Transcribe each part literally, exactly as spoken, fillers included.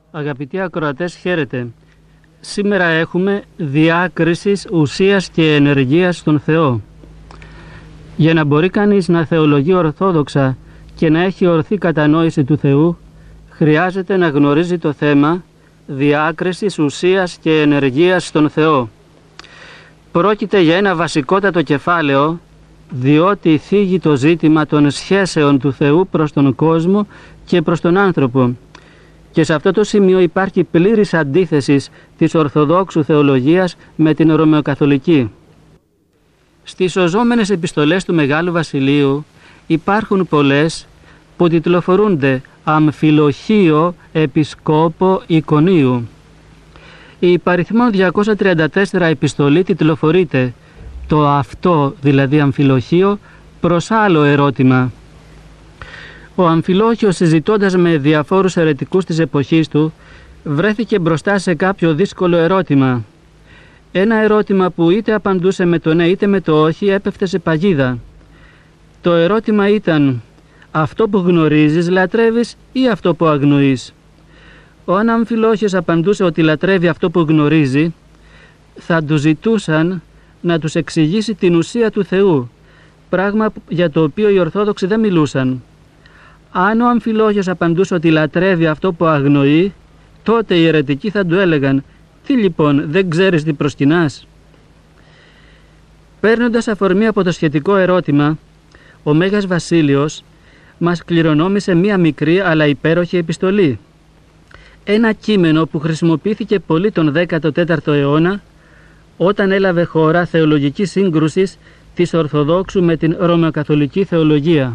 Αγαπητοί ακροατές, χαίρετε. Σήμερα έχουμε διάκρισης ουσίας και ενεργείας στον Θεό. Για να μπορεί κανείς να θεολογεί ορθόδοξα και να έχει ορθή κατανόηση του Θεού, χρειάζεται να γνωρίζει το θέμα διάκρισης ουσίας και ενεργείας στον Θεό. Πρόκειται για ένα βασικότατο κεφάλαιο, διότι θίγει το ζήτημα των σχέσεων του Θεού προς τον κόσμο και προς τον άνθρωπο. Και σε αυτό το σημείο υπάρχει πλήρης αντίθεση της Ορθοδόξου θεολογίας με την Ρωμαιοκαθολική. Στις οζόμενες επιστολές του Μεγάλου Βασιλείου υπάρχουν πολλές που τιτλοφορούνται Αμφιλοχείο Επισκόπο Εικονίου. Η υπαριθμόν διακόσια τριάντα τέσσερα επιστολή τιτλοφορείται το αυτό, δηλαδή Αμφιλοχείο, προς άλλο ερώτημα. Ο Αμφιλόχιος, συζητώντας με διαφόρους αιρετικούς της εποχής του, βρέθηκε μπροστά σε κάποιο δύσκολο ερώτημα. Ένα ερώτημα που είτε απαντούσε με το ναι είτε με το όχι έπεφτε σε παγίδα. Το ερώτημα ήταν: αυτό που γνωρίζεις λατρεύεις ή αυτό που αγνοείς? Ο Αμφιλόχιος απαντούσε ότι λατρεύει αυτό που γνωρίζει. Θα του ζητούσαν να τους εξηγήσει την ουσία του Θεού, πράγμα για το οποίο οι Ορθόδοξοι δεν μιλούσαν. Αν ο Αμφιλόχιος απαντούσε ότι λατρεύει αυτό που αγνοεί, τότε οι αιρετικοί θα του έλεγαν: τι λοιπόν, δεν ξέρεις τι προσκυνάς? Παίρνοντας αφορμή από το σχετικό ερώτημα, ο Μέγας Βασίλειος μας κληρονόμησε μία μικρή αλλά υπέροχη επιστολή. Ένα κείμενο που χρησιμοποιήθηκε πολύ τον δέκατο τέταρτο αιώνα, όταν έλαβε χώρα θεολογική σύγκρουση της Ορθοδόξου με την Ρωμαιοκαθολική θεολογία.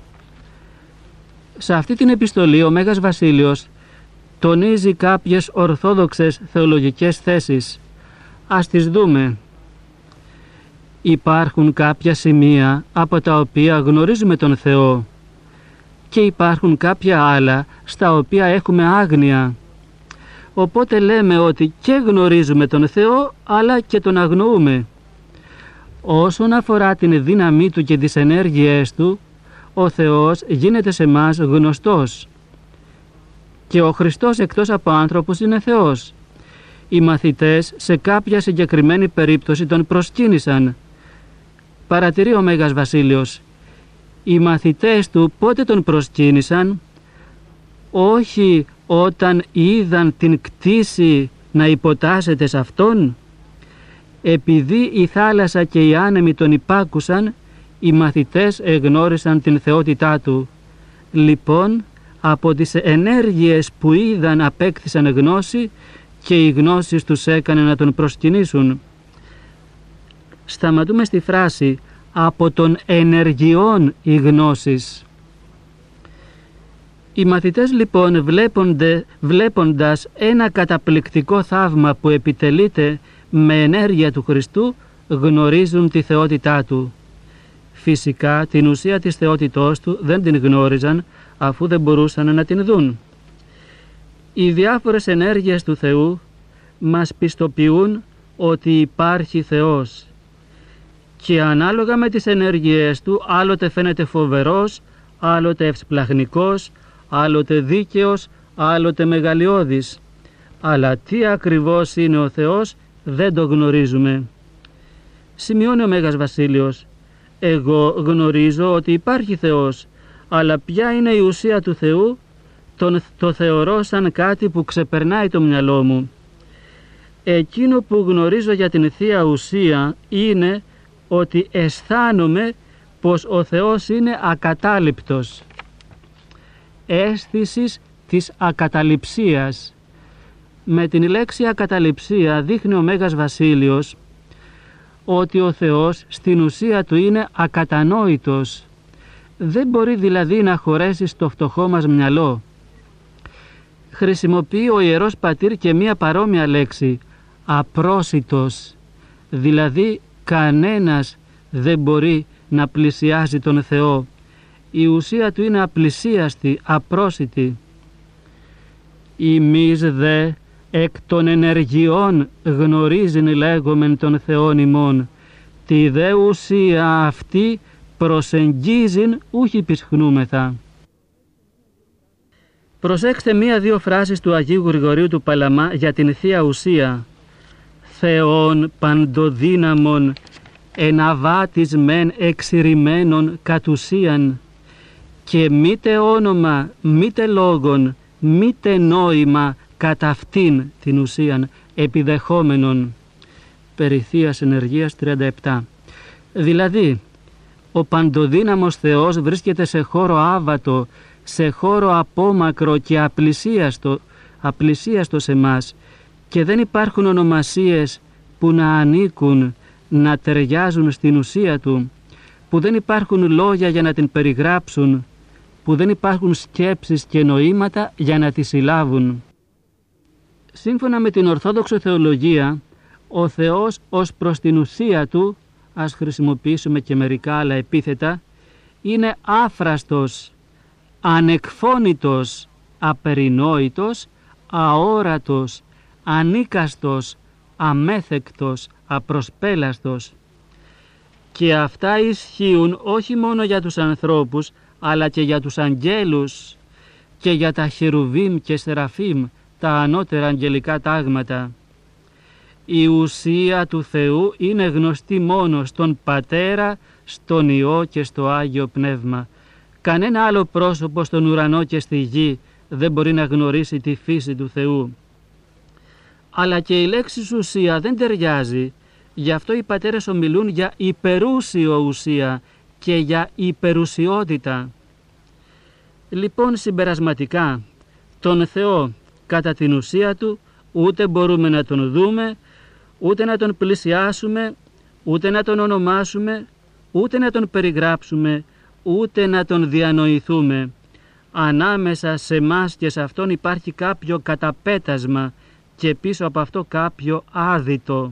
Σε αυτή την επιστολή ο Μέγας Βασίλειος τονίζει κάποιες ορθόδοξες θεολογικές θέσεις. Ας τις δούμε. Υπάρχουν κάποια σημεία από τα οποία γνωρίζουμε τον Θεό και υπάρχουν κάποια άλλα στα οποία έχουμε άγνοια. Οπότε λέμε ότι και γνωρίζουμε τον Θεό αλλά και τον αγνοούμε. Όσον αφορά την δύναμή Του και τις ενέργειές Του, ο Θεός γίνεται σε μας γνωστός. Και ο Χριστός εκτός από άνθρωπος είναι Θεός. Οι μαθητές σε κάποια συγκεκριμένη περίπτωση τον προσκύνησαν. Παρατηρεί ο Μέγας Βασίλειος. Οι μαθητές του πότε τον προσκύνησαν? Όχι όταν είδαν την κτήση να υποτάσσεται σε αυτόν. Επειδή η θάλασσα και οι άνεμοι τον υπάκουσαν, οι μαθητές εγνώρισαν την θεότητά του. Λοιπόν, από τις ενέργειες που είδαν απέκτησαν γνώση και οι γνώσεις τους έκανε να τον προσκυνήσουν. Σταματούμε στη φράση «από των ενεργειών οι γνώσεις». Οι μαθητές λοιπόν βλέπονται, βλέποντας ένα καταπληκτικό θαύμα που επιτελείται με ενέργεια του Χριστού, γνωρίζουν τη θεότητά Του. Φυσικά την ουσία της θεότητός Του δεν την γνώριζαν, αφού δεν μπορούσαν να την δουν. Οι διάφορες ενέργειες του Θεού μας πιστοποιούν ότι υπάρχει Θεός και ανάλογα με τις ενέργειές Του άλλοτε φαίνεται φοβερός, άλλοτε ευσπλαχνικός, άλλοτε δίκαιος, άλλοτε μεγαλειώδης. Αλλά τι ακριβώς είναι ο Θεός δεν το γνωρίζουμε. Σημειώνει ο Μέγας Βασίλειος: εγώ γνωρίζω ότι υπάρχει Θεός, αλλά ποια είναι η ουσία του Θεού, τον, το θεωρώ σαν κάτι που ξεπερνάει το μυαλό μου. Εκείνο που γνωρίζω για την Θεία Ουσία είναι ότι αισθάνομαι πως ο Θεός είναι ακατάληπτος. Αίσθησης της ακαταληψίας. Με την λέξη ακαταληψία δείχνει ο Μέγας Βασίλειος ότι ο Θεός στην ουσία Του είναι ακατανόητος. Δεν μπορεί δηλαδή να χωρέσει στο φτωχό μας μυαλό. Χρησιμοποιεί ο Ιερός Πατήρ και μία παρόμοια λέξη, απρόσιτος, δηλαδή κανένας δεν μπορεί να πλησιάζει τον Θεό. Η ουσία Του είναι απλησίαστη, απρόσιτη. Εμείς δε εκ των ενεργειών γνωρίζειν λέγομεν τον Θεόν ημών, τη δε ουσία αυτή προσεγγίζειν ούχι πισχνούμεθα. Προσέξτε μία-δύο φράσεις του Αγίου Γρηγορίου του Παλαμά για την Θεία Ουσία. Θεόν παντοδύναμον, εναβάτης μεν εξηρημένον κατ' ουσίαν, και μήτε όνομα, μήτε λόγον, μήτε νόημα κατά αυτήν την ουσίαν επιδεχόμενον. Περί Θείας Ενεργείας τριάντα επτά. Δηλαδή, ο παντοδύναμος Θεός βρίσκεται σε χώρο άβατο, σε χώρο απόμακρο και απλησίαστο, απλησίαστο σε μας, και δεν υπάρχουν ονομασίες που να ανήκουν, να ταιριάζουν στην ουσία Του, που δεν υπάρχουν λόγια για να την περιγράψουν, που δεν υπάρχουν σκέψεις και νοήματα για να τη συλλάβουν. Σύμφωνα με την Ορθόδοξο Θεολογία, ο Θεός ως προς την ουσία Του, ας χρησιμοποιήσουμε και μερικά άλλα επίθετα, είναι άφραστος, ανεκφώνητος, απερινόητος, αόρατος, ανίκαστος, αμέθεκτος, απροσπέλαστος. Και αυτά ισχύουν όχι μόνο για τους ανθρώπους, αλλά και για τους αγγέλους και για τα χερουβίμ και σεραφίμ, τα ανώτερα αγγελικά τάγματα. Η ουσία του Θεού είναι γνωστή μόνο στον Πατέρα, στον Υιό και στο Άγιο Πνεύμα. Κανένα άλλο πρόσωπο στον ουρανό και στη γη δεν μπορεί να γνωρίσει τη φύση του Θεού. Αλλά και η λέξη ουσία δεν ταιριάζει, γι' αυτό οι πατέρες ομιλούν για υπερούσιο ουσία και για υπερουσιότητα. Λοιπόν, συμπερασματικά, τον Θεό κατά την ουσία Του ούτε μπορούμε να τον δούμε, ούτε να τον πλησιάσουμε, ούτε να τον ονομάσουμε, ούτε να τον περιγράψουμε, ούτε να τον διανοηθούμε. Ανάμεσα σε μας και σε Αυτόν υπάρχει κάποιο καταπέτασμα και πίσω από αυτό κάποιο άδυτο.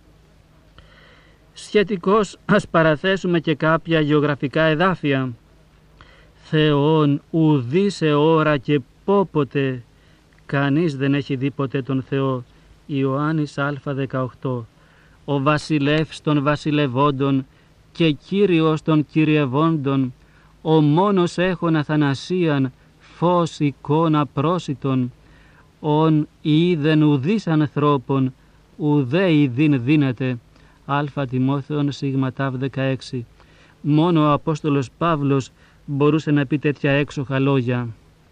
Σχετικώς ας παραθέσουμε και κάποια γεωγραφικά εδάφια. Θεόν ουδή σε ώρα και πόποτε, κανείς δεν έχει δει ποτέ τον Θεό. Ιωάννης Α δεκαοκτώ. Ο βασιλεύς των βασιλευόντων και Κύριος των κυριευόντων, ο μόνος έχων αθανασίαν, φως εικόνα πρόσιτον, ον είδεν ουδής ανθρώπων, ουδέ ειδήν δύναται. Α Τιμόθεον Σίγμα Ταύ δεκαέξι. Μόνο ο Απόστολος Παύλος μπορούσε να πει τέτοια έξοχα λόγια.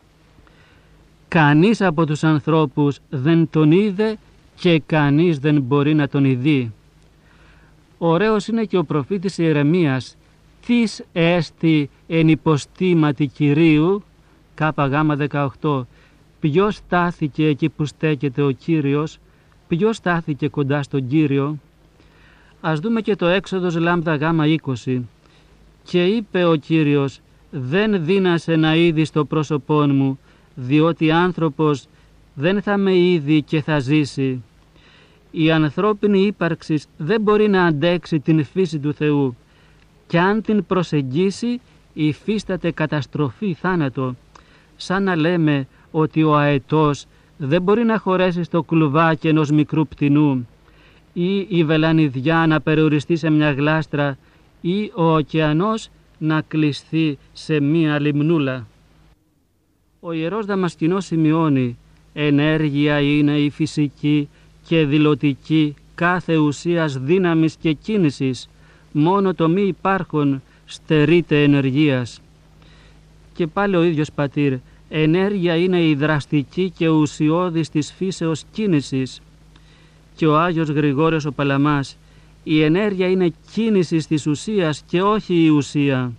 Κανείς από τους ανθρώπους δεν τον είδε και κανείς δεν μπορεί να τον ειδεί. Ωραίος είναι και ο προφήτης Ιερεμίας. Τις έστι εν υποστήματι Κυρίου, ΚΓ δεκαοκτώ. Ποιος στάθηκε εκεί που στέκεται ο Κύριος, ποιος στάθηκε κοντά στον Κύριο. Ας δούμε και το Έξοδος Λάμδα Γ είκοσι. Και είπε ο Κύριος, δεν δύνασε να είδεις το πρόσωπόν μου, διότι άνθρωπος δεν θα με είδει και θα ζήσει. Η ανθρώπινη ύπαρξη δεν μπορεί να αντέξει την φύση του Θεού, και αν την προσεγγίσει υφίσταται καταστροφή, θάνατο. Σαν να λέμε ότι ο αετός δεν μπορεί να χωρέσει στο κλουβάκι ενός μικρού πτηνού, ή η βελανιδιά να περιοριστεί σε μια γλάστρα, ή ο ωκεανός να κλειστεί σε μία λιμνούλα. Ο Ιερός Δαμασκηνός σημειώνει, ενέργεια είναι η φυσική και δηλωτική κάθε ουσίας δύναμης και κίνησης, μόνο το μη υπάρχον στερείται ενεργείας. Και πάλι ο ίδιος πατήρ, ενέργεια είναι η δραστική και ουσιώδης της φύσεως κίνησης. Και ο Άγιος Γρηγόριος ο Παλαμάς, η ενέργεια είναι κίνηση της ουσίας και όχι η ουσία.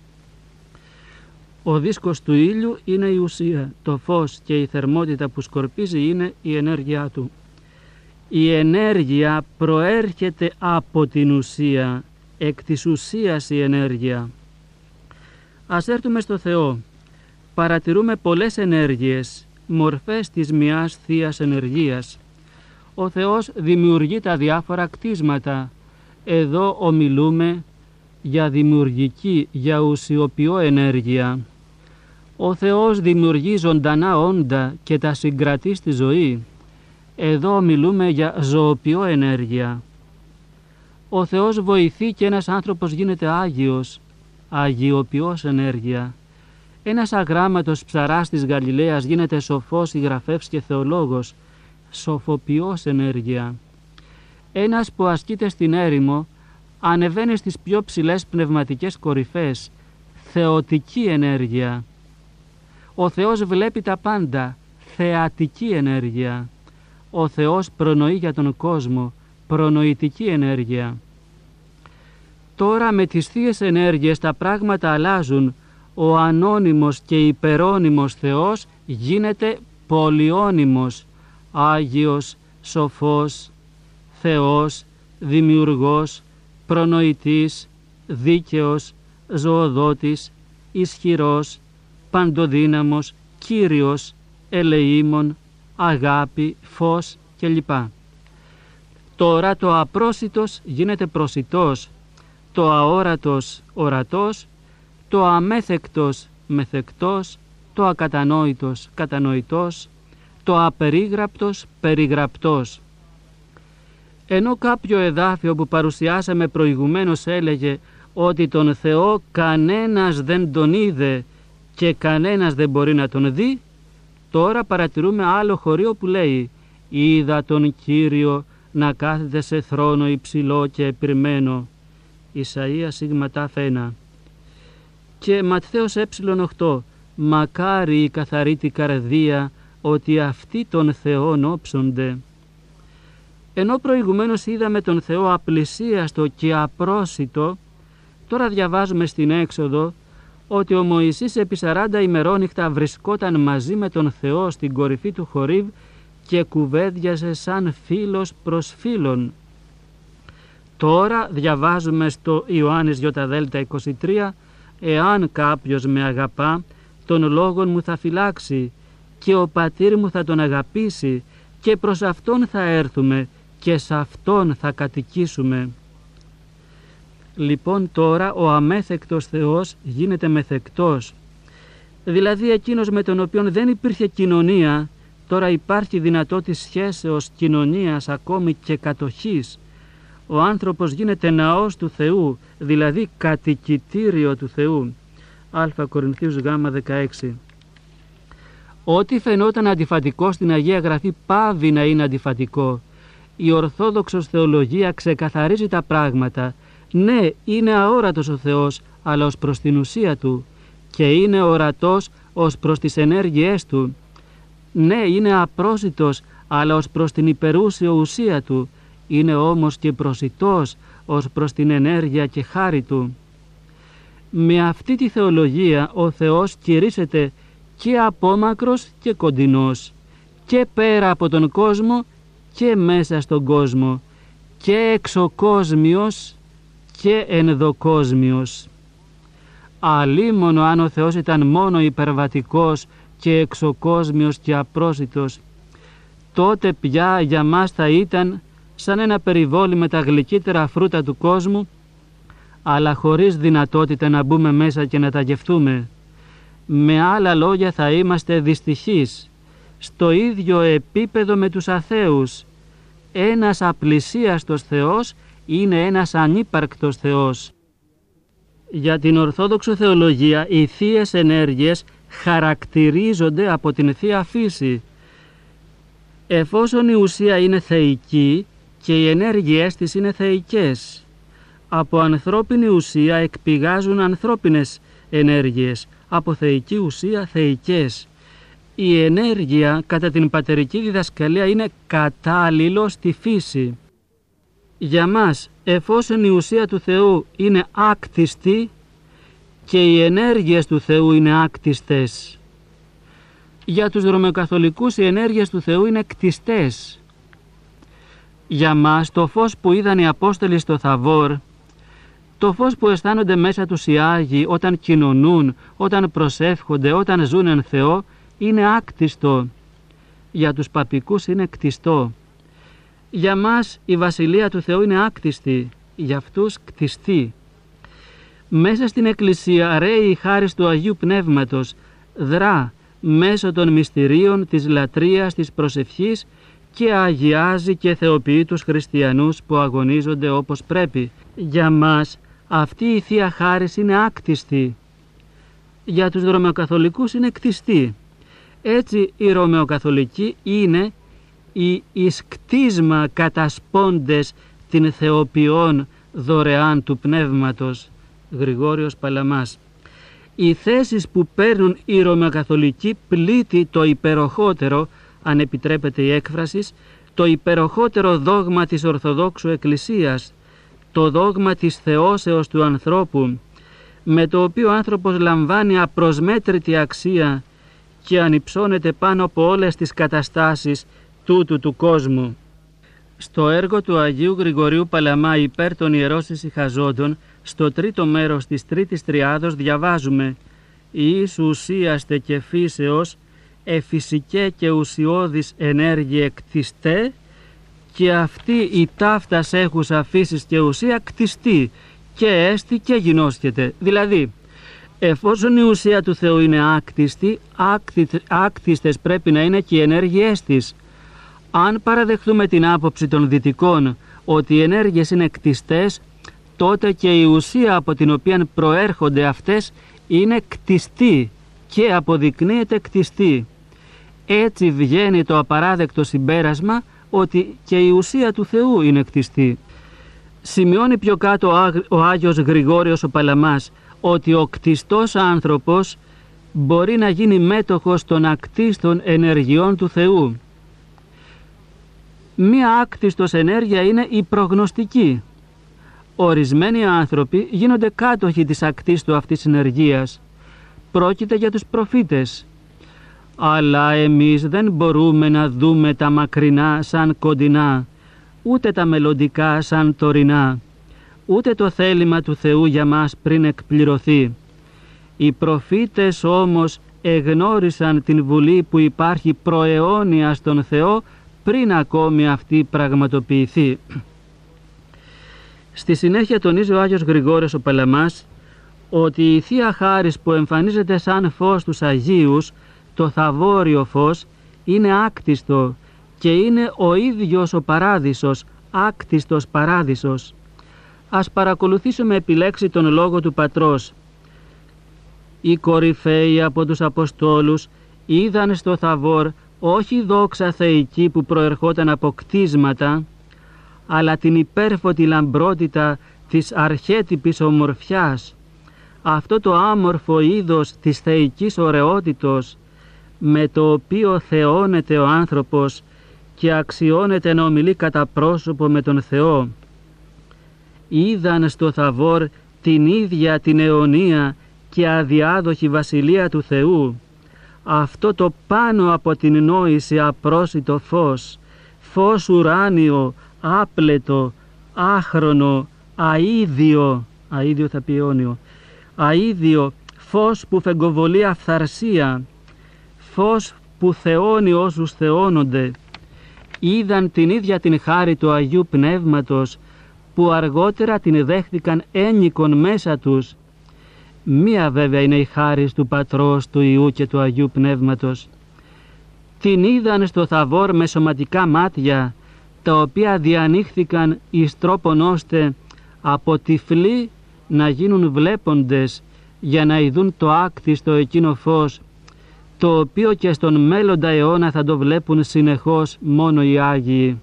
Ο δίσκος του ήλιου είναι η ουσία, το φως και η θερμότητα που σκορπίζει είναι η ενέργειά του. Η ενέργεια προέρχεται από την ουσία, εκ της ουσίας η ενέργεια. Ας έρθουμε στο Θεό. Παρατηρούμε πολλές ενέργειες, μορφές της μιας θείας ενεργείας. Ο Θεός δημιουργεί τα διάφορα κτίσματα. Εδώ ομιλούμε για δημιουργική, για ουσιοποιώ ενέργεια. Ο Θεός δημιουργεί ζωντανά όντα και τα συγκρατεί στη ζωή. Εδώ μιλούμε για ζωοποιώ ενέργεια. Ο Θεός βοηθεί και ένας άνθρωπος γίνεται Άγιος, αγιοποιώς ενέργεια. Ένας αγράμματος ψαράς της Γαλιλαίας γίνεται σοφός συγγραφεύς και θεολόγος, σοφοποιός ενέργεια. Ένας που ασκείται στην έρημο ανεβαίνει στις πιο ψηλές πνευματικές κορυφές, θεοτική ενέργεια. Ο Θεός βλέπει τα πάντα, θεατική ενέργεια. Ο Θεός προνοεί για τον κόσμο, προνοητική ενέργεια. Τώρα με τις θείες ενέργειες τα πράγματα αλλάζουν. Ο ανώνυμος και υπερώνυμος Θεός γίνεται πολυώνυμος, Άγιος, σοφός, Θεός, δημιουργός, προνοητής, δίκαιος, ζωοδότης, ισχυρός, παντοδύναμος, Κύριος, ελεήμων, αγάπη, φως κλπ. Τώρα το απρόσιτος γίνεται προσιτός, το αόρατος ορατός, το αμέθεκτος μεθεκτός, το ακατανόητος κατανοητός, το απερίγραπτος περιγραπτός. Ενώ κάποιο εδάφιο που παρουσιάσαμε προηγουμένως έλεγε ότι τον Θεό κανένας δεν τον είδε και κανένας δεν μπορεί να τον δει, τώρα παρατηρούμε άλλο χωρίο που λέει «Είδα τον Κύριο να κάθεται σε θρόνο υψηλό και επιρμένο». Ισαΐα σίγμα τάφ ένα. Και Ματθαίος ε οκτώ. Μακάρι η καθαρή την καρδία, ότι αυτοί τον Θεόν όψονται. Ενώ προηγουμένως είδαμε τον Θεό απλησίαστο και απρόσιτο, τώρα διαβάζουμε στην Έξοδο ότι ο Μωυσής επί σαράντα ημερόνυχτα βρισκόταν μαζί με τον Θεό στην κορυφή του Χορίβ και κουβέντιαζε σαν φίλος προς φίλον. Τώρα διαβάζουμε στο Ιωάννης Ι είκοσι τρία «Εάν κάποιος με αγαπά, τον λόγον μου θα φυλάξει και ο πατήρ μου θα τον αγαπήσει και προς αυτόν θα έρθουμε και σε αυτόν θα κατοικήσουμε». Λοιπόν τώρα ο αμέθεκτος Θεός γίνεται μεθεκτός, δηλαδή εκείνος με τον οποίον δεν υπήρχε κοινωνία, τώρα υπάρχει δυνατότητα σχέσεως, κοινωνίας, ακόμη και κατοχής. Ο άνθρωπος γίνεται ναός του Θεού, δηλαδή κατοικητήριο του Θεού. Α Κορινθίους Γ δεκαέξι. Ό,τι φαινόταν αντιφατικό στην Αγία Γραφή πάβει να είναι αντιφατικό. Η Ορθόδοξος θεολογία ξεκαθαρίζει τα πράγματα. Ναι, είναι αόρατος ο Θεός, αλλά ως προς την ουσία Του, και είναι ορατός ως προς τις ενέργειές Του. Ναι, είναι απρόσιτος, αλλά ως προς την υπερούσιο ουσία Του. Είναι όμως και προσιτός ως προς την ενέργεια και χάρη Του. Με αυτή τη θεολογία ο Θεός κηρύσσεται και απόμακρος και κοντινός, και πέρα από τον κόσμο και μέσα στον κόσμο, και εξωκόσμιος και ενδοκόσμιος. Αλίμονο αν ο Θεός ήταν μόνο υπερβατικός και εξωκόσμιος και απρόσιτος, τότε πια για μας θα ήταν σαν ένα περιβόλι με τα γλυκύτερα φρούτα του κόσμου, αλλά χωρίς δυνατότητα να μπούμε μέσα και να τα γευτούμε. Με άλλα λόγια θα είμαστε δυστυχείς, στο ίδιο επίπεδο με τους αθέους. Ένας απλησίαστος Θεός είναι ένας ανύπαρκτος Θεός. Για την Ορθόδοξο θεολογία οι θείες ενέργειες χαρακτηρίζονται από την Θεία Φύση. Εφόσον η ουσία είναι θεϊκή και οι ενέργειές της είναι θεϊκές, από ανθρώπινη ουσία εκπηγάζουν ανθρώπινες ενέργειες, από θεϊκή ουσία θεϊκές. Η ενέργεια κατά την πατερική διδασκαλία είναι κατάλληλο στη φύση. Για μας, εφόσον η ουσία του Θεού είναι άκτιστη και οι ενέργειες του Θεού είναι άκτιστες. Για τους Ρωμαιοκαθολικούς οι ενέργειες του Θεού είναι κτιστές. Για μας το φως που είδαν οι Απόστολοι στο Θαβόρ, το φως που αισθάνονται μέσα τους οι Άγιοι όταν κοινωνούν, όταν προσεύχονται, όταν ζουν εν Θεό, είναι άκτιστο. Για τους παπικούς είναι κτιστό. Για μας η Βασιλεία του Θεού είναι άκτιστη, για αυτούς κτιστή. Μέσα στην Εκκλησία ρέει η χάρις του Αγίου Πνεύματος, δρά μέσω των μυστηρίων της λατρείας, της προσευχής και αγιάζει και θεοποιεί τους χριστιανούς που αγωνίζονται όπως πρέπει. Για μας αυτή η Θεία Χάρις είναι άκτιστη. για τους Ρωμαιοκαθολικούς είναι κτιστή. Έτσι οι Ρωμαιοκαθολικοί είναι οι εις κτίσμα κατασπώντες την θεοποιών δωρεάν του Πνεύματος. Γρηγόριος Παλαμάς. Οι θέσεις που παίρνουν οι Ρωμαιοκαθολικοί πλήττει το υπεροχότερο, αν επιτρέπεται η έκφραση, το υπεροχότερο δόγμα της Ορθοδόξου Εκκλησίας, το δόγμα της θεώσεως του ανθρώπου, με το οποίο ο άνθρωπος λαμβάνει απροσμέτρητη αξία και ανυψώνεται πάνω από όλες τις καταστάσεις τούτου του κόσμου. Στο έργο του Αγίου Γρηγορίου Παλαμά υπέρ των ιερώς ησυχαζόντων, στο τρίτο μέρος της τρίτης τριάδος διαβάζουμε «Εις ουσίαστε και φύσεως, εφυσικέ και ουσιώδης ενέργεια κτιστέ, και αυτή η ταύτας έχουσα φύσης και ουσία κτιστή, και έστι και γινώσκεται». Δηλαδή, εφόσον η ουσία του Θεού είναι άκτιστη, άκτιστες πρέπει να είναι και οι ενέργειές της. Αν παραδεχθούμε την άποψη των δυτικών ότι οι ενέργειες είναι κτιστές, τότε και η ουσία από την οποία προέρχονται αυτές είναι κτιστή και αποδεικνύεται κτιστή. Έτσι βγαίνει το απαράδεκτο συμπέρασμα ότι και η ουσία του Θεού είναι κτιστή. Σημειώνει πιο κάτω ο Άγιος Γρηγόριος ο Παλαμάς ότι ο κτιστός άνθρωπος μπορεί να γίνει μέτοχος των ακτίστων ενεργειών του Θεού. Μία άκτιστος ενέργεια είναι η προγνωστική. Ορισμένοι άνθρωποι γίνονται κάτοχοι της ακτίστου αυτής ενεργείας. Πρόκειται για τους προφήτες. Αλλά εμείς δεν μπορούμε να δούμε τα μακρινά σαν κοντινά, ούτε τα μελλοντικά σαν τωρινά, ούτε το θέλημα του Θεού για μας πριν εκπληρωθεί. Οι προφήτες όμως εγνώρισαν την βουλή που υπάρχει προαιώνια στον Θεό πριν ακόμη αυτή πραγματοποιηθεί. Στη συνέχεια τονίζει ο Άγιος Γρηγόριος ο Παλαμάς ότι η Θεία Χάρις που εμφανίζεται σαν φως τους Αγίους, το θαβόριο φως, είναι άκτιστο και είναι ο ίδιος ο παράδεισος, άκτιστος παράδεισος. Ας παρακολουθήσουμε επιλέξει τον λόγο του Πατρός. Οι κορυφαίοι από τους Αποστόλους είδαν στο θαβόρ όχι δόξα θεϊκή που προερχόταν από κτίσματα, αλλά την υπέρφωτη λαμπρότητα της αρχέτυπης ομορφιάς, αυτό το άμορφο είδος της θεϊκής ωραιότητος, με το οποίο θεώνεται ο άνθρωπος και αξιώνεται να ομιλεί κατά πρόσωπο με τον Θεό. Είδαν στο θαβόρ την ίδια την αιωνία και αδιάδοχη βασιλεία του Θεού, αυτό το πάνω από την νόηση απρόσιτο φως, φως ουράνιο, άπλετο, άχρονο, αίδιο, αίδιο θα πει αιώνιο, αίδιο, φως που φεγκοβολεί αυθαρσία, φως που θεώνει όσους θεώνονται. Είδαν την ίδια την χάρη του Αγίου Πνεύματος, που αργότερα την δέχθηκαν ένικον μέσα τους. Μία βέβαια είναι η χάρις του Πατρός, του Υιού και του Αγίου Πνεύματος. Την είδαν στο θαβόρ με σωματικά μάτια, τα οποία διανοίχθηκαν εις τρόπον ώστε από τυφλοί να γίνουν βλέποντες, για να ειδούν το άκτιστο εκείνο φως, το οποίο και στον μέλλοντα αιώνα θα το βλέπουν συνεχώς μόνο οι Άγιοι.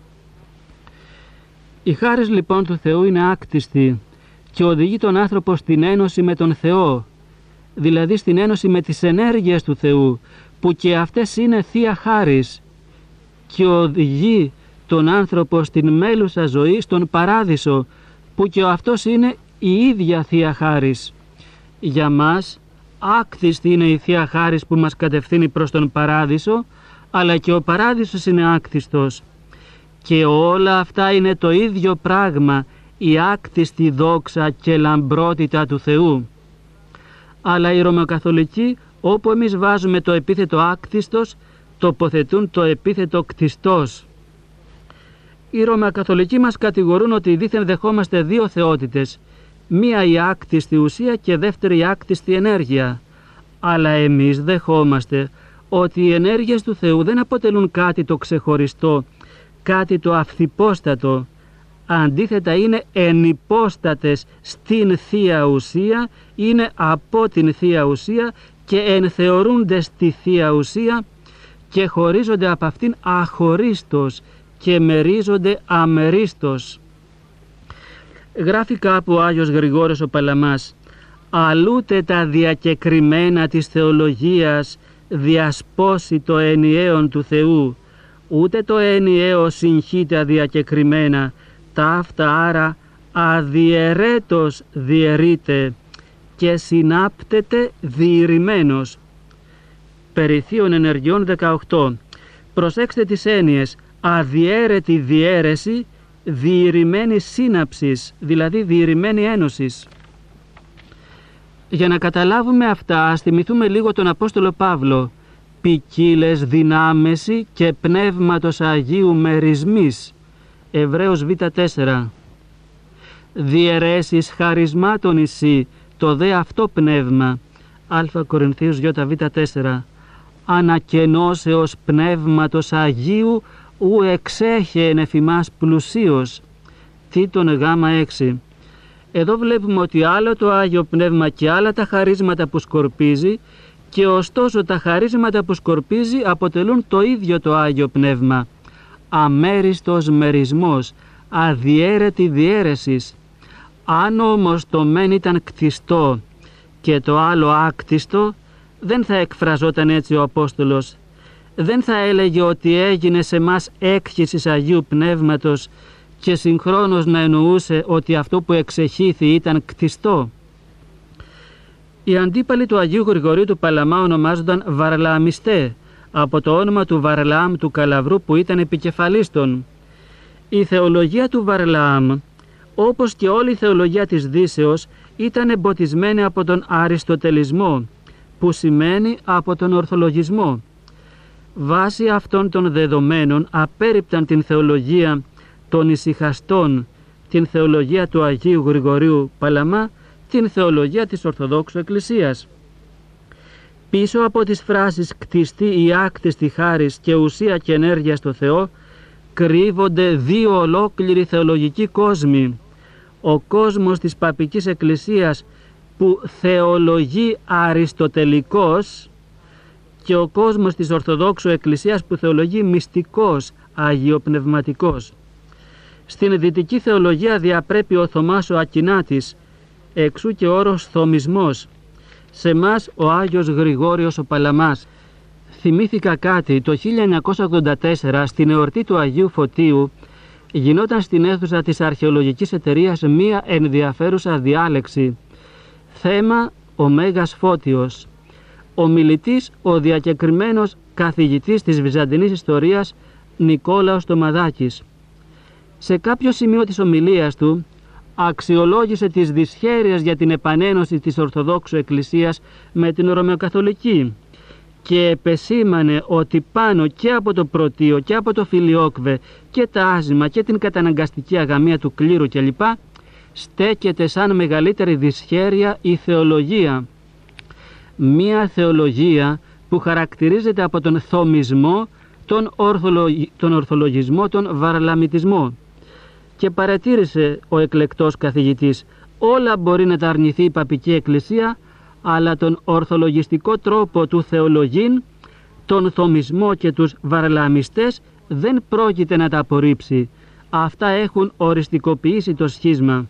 Η χάρις λοιπόν του Θεού είναι άκτιστη και οδηγεί τον άνθρωπο στην ένωση με τον Θεό, δηλαδή στην ένωση με τις ενέργειες του Θεού, που και αυτές είναι Θεία Χάρις, και οδηγεί τον άνθρωπο στην μέλουσα ζωή, στον παράδεισο, που και αυτός είναι η ίδια Θεία Χάρις. Για μας άκτιστη είναι η Θεία Χάρις που μας κατευθύνει προς τον παράδεισο, αλλά και ο παράδεισος είναι άκτιστος. Και όλα αυτά είναι το ίδιο πράγμα, η άκτιστη δόξα και λαμπρότητα του Θεού. Αλλά οι Ρωμαιοκαθολικοί, όπου εμείς βάζουμε το επίθετο άκτιστος, τοποθετούν το επίθετο κτιστός. Οι Ρωμαιοκαθολικοί μας κατηγορούν ότι δήθεν δεχόμαστε δύο θεότητες, μία η άκτιστη ουσία και δεύτερη η άκτιστη ενέργεια. Αλλά εμείς δεχόμαστε ότι οι ενέργειες του Θεού δεν αποτελούν κάτι το ξεχωριστό, κάτι το αυθυπόστατο, Αντίθετα είναι ενυπόστατες στην Θεία Ουσία, είναι από την Θεία Ουσία και ενθεωρούνται στη Θεία Ουσία και χωρίζονται από αυτήν αχωρίστως και μερίζονται αμερίστως. Γράφει κάπου ο Άγιος Γρηγόριος ο Παλαμάς: «Αλλούτε τα διακεκριμένα της θεολογίας διασπώσει το ενιαίον του Θεού, ούτε το ενιαίο συγχύται αδιακεκριμένα, ταύτα άρα αδιαιρέτως διαιρείται και συνάπτεται διηρημένος». Περί Θείων Ενεργειών δεκαοκτώ. Προσέξτε τις έννοιες: αδιαίρετη διαίρεση, διηρημένη σύναψης, δηλαδή διηρημένη ένωσης. Για να καταλάβουμε αυτά, ας θυμηθούμε λίγο τον Απόστολο Παύλο: ποικίλες δυνάμεση και πνεύματος Αγίου μερισμής. Εβραίος β τέσσερα. Διαιρέσεις χαρισμάτων εσύ, το δε αυτό πνεύμα. Α Κορινθίους Ι β τέσσερα. Ανακαινώσεως πνεύματος Αγίου ου εξέχε εν εφημάς πλουσίως. Τίτων Γ έξι. Εδώ βλέπουμε ότι άλλο το Άγιο Πνεύμα και άλλα τα χαρίσματα που σκορπίζει, και ωστόσο τα χαρίσματα που σκορπίζει αποτελούν το ίδιο το Άγιο Πνεύμα. Αμέριστος μερισμός, αδιαίρετη διαίρεσης. Αν όμως το μεν ήταν κτιστό και το άλλο άκτιστο, δεν θα εκφραζόταν έτσι ο Απόστολος. Δεν θα έλεγε ότι έγινε σε μας έκχυσης Αγίου Πνεύματος και συγχρόνως να εννοούσε ότι αυτό που εξεχήθη ήταν κτιστό. Οι αντίπαλοι του Αγίου Γρηγορίου του Παλαμά ονομάζονταν Βαρλαμιστέ, από το όνομα του Βαρλάμ του Καλαβρού που ήταν επικεφαλής των. Η θεολογία του Βαρλάμ, όπως και όλη η θεολογία της Δύσεως, ήταν εμποτισμένη από τον αριστοτελισμό, που σημαίνει από τον ορθολογισμό. Βάσει αυτών των δεδομένων απέρριπταν την θεολογία των ησυχαστών, την θεολογία του Αγίου Γρηγορίου Παλαμά, την θεολογία της Ορθοδόξου Εκκλησίας. Πίσω από τις φράσεις «κτιστή ή άκτιστη χάρις» και «ουσία και ενέργεια στο Θεό» κρύβονται δύο ολόκληροι θεολογικοί κόσμοι. Ο κόσμος της Παπικής Εκκλησίας που θεολογεί αριστοτελικός και ο κόσμος της Ορθοδόξου Εκκλησίας που θεολογεί μυστικός, αγιοπνευματικός. Στην δυτική θεολογία διαπρέπει ο Θωμάς ο Ακινάτης, εξού και όρος θομισμός. Σε μας ο Άγιος Γρηγόριος ο Παλαμάς. Θυμήθηκα κάτι: το χίλια εννιακόσια ογδόντα τέσσερα στην εορτή του Αγίου Φωτίου γινόταν στην αίθουσα της Αρχαιολογικής Εταιρείας μία ενδιαφέρουσα διάλεξη. Θέμα ο Μέγας Φώτιος. Ο μιλητής ο διακεκριμένος καθηγητής της Βυζαντινής Ιστορίας Νικόλαος Τομαδάκης. Σε κάποιο σημείο της ομιλίας του αξιολόγησε τις δυσχέρειες για την επανένωση της Ορθοδόξου Εκκλησίας με την Ρωμαιοκαθολική και επεσήμανε ότι πάνω και από το πρωτείο και από το φιλιόκβε και τα άζημα και την καταναγκαστική αγαμία του κλήρου κλπ. Στέκεται σαν μεγαλύτερη δυσχέρεια η θεολογία. Μία θεολογία που χαρακτηρίζεται από τον θομισμό, τον, ορθολογι... τον ορθολογισμό, τον βαρλαμιτισμό. Και παρατήρησε ο εκλεκτός καθηγητής: όλα μπορεί να τα αρνηθεί η Παπική Εκκλησία, αλλά τον ορθολογιστικό τρόπο του θεολογήν, τον θομισμό και τους βαρλαμιστές δεν πρόκειται να τα απορρίψει. Αυτά έχουν οριστικοποιήσει το σχίσμα.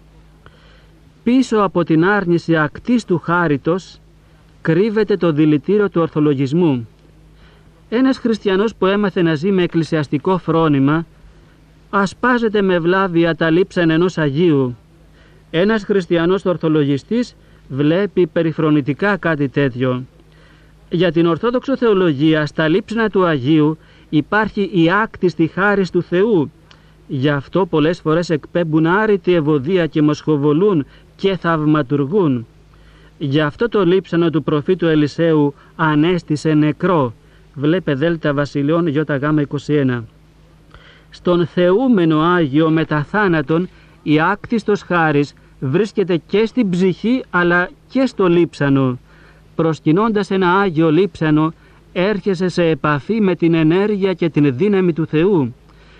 Πίσω από την άρνηση ακτής του χάριτος κρύβεται το δηλητήριο του ορθολογισμού. Ένας χριστιανός που έμαθε να ζει με εκκλησιαστικό φρόνημα ασπάζεται με βλάβεια τα λείψαν ενός Αγίου. Ένας χριστιανός ορθολογιστής βλέπει περιφρονητικά κάτι τέτοιο. Για την Ορθόδοξο θεολογία στα λείψανα του Αγίου υπάρχει η άκτιστη χάρις του Θεού. Γι' αυτό πολλές φορές εκπέμπουν άρρητη ευωδία και μοσχοβολούν και θαυματουργούν. Γι' αυτό το λείψανο του προφήτου Ελισέου ανέστησε νεκρό. Βλέπε Δέλτα Βασιλειών Ι Γ είκοσι ένα. Στον θεούμενο Άγιο μετά θάνατον η άκτιστος χάρις βρίσκεται και στην ψυχή αλλά και στο λείψανο. Προσκυνώντας ένα Άγιο λείψανο έρχεσαι σε επαφή με την ενέργεια και την δύναμη του Θεού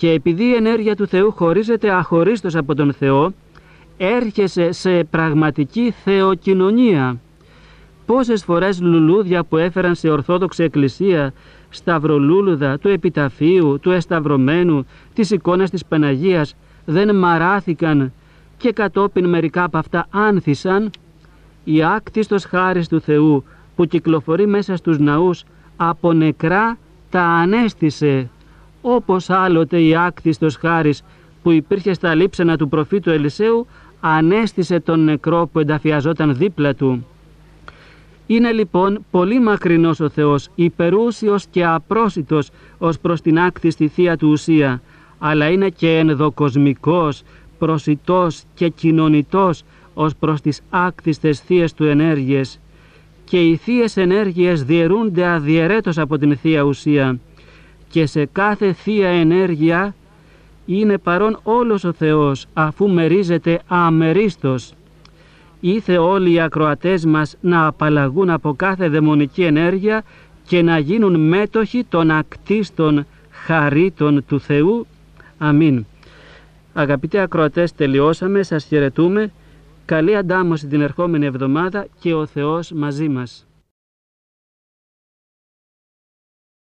Και επειδή η ενέργεια του Θεού χωρίζεται αχωρίστως από τον Θεό, έρχεσαι σε πραγματική θεοκοινωνία. Πόσες φορές λουλούδια που έφεραν σε Ορθόδοξη Εκκλησία, σταυρολούλουδα του επιταφείου, του εσταυρωμένου, της εικόνας της Παναγίας, δεν μαράθηκαν και κατόπιν μερικά από αυτά άνθησαν. Η άκτιστος χάρις του Θεού που κυκλοφορεί μέσα στους ναούς από νεκρά τα ανέστησε, όπως άλλοτε η άκτιστος χάρις που υπήρχε στα λείψανα του προφήτου Ελισέου ανέστησε τον νεκρό που ενταφιαζόταν δίπλα του. Είναι λοιπόν πολύ μακρινός ο Θεός, υπερούσιος και απρόσιτος ως προς την άκτιστη θεία του ουσία, αλλά είναι και ενδοκοσμικός, προσιτός και κοινωνιτός ως προς τις άκτιστες θείες του ενέργειες, και οι θείες ενέργειες διαιρούνται αδιαιρέτως από την θεία ουσία, και σε κάθε θεία ενέργεια είναι παρόν όλος ο Θεός, αφού μερίζεται αμερίστος. Ήθε όλοι οι ακροατές μας να απαλλαγούν από κάθε δαιμονική ενέργεια και να γίνουν μέτοχοι των ακτίστων χαρίτων του Θεού. Αμήν. Αγαπητοί ακροατές, τελειώσαμε, σας χαιρετούμε. Καλή αντάμωση την ερχόμενη εβδομάδα και ο Θεός μαζί μας.